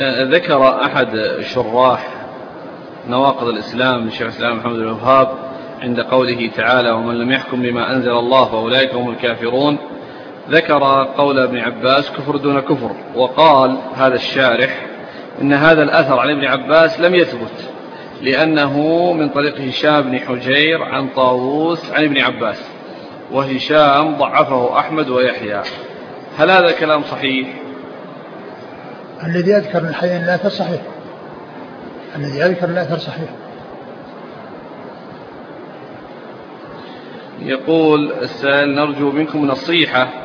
ذكر أحد شراح نواقض الإسلام للشيخ الإسلام محمد بن الوهاب عند قوله تعالى: ومن لم يحكم بما أنزل الله فأولئك هم الكافرون، ذكر قول ابن عباس: كفر دون كفر. وقال هذا الشارح إن هذا الأثر عن ابن عباس لم يثبت، لأنه من طريق هشام بن حجير عن طاووس عن ابن عباس، وهشام ضعفه أحمد ويحيى. هل هذا الكلام صحيح؟ الذي أذكر من حي الأثر صحيح، الذي أذكر الأثر صحيح. يقول السائل: نرجو منكم نصيحة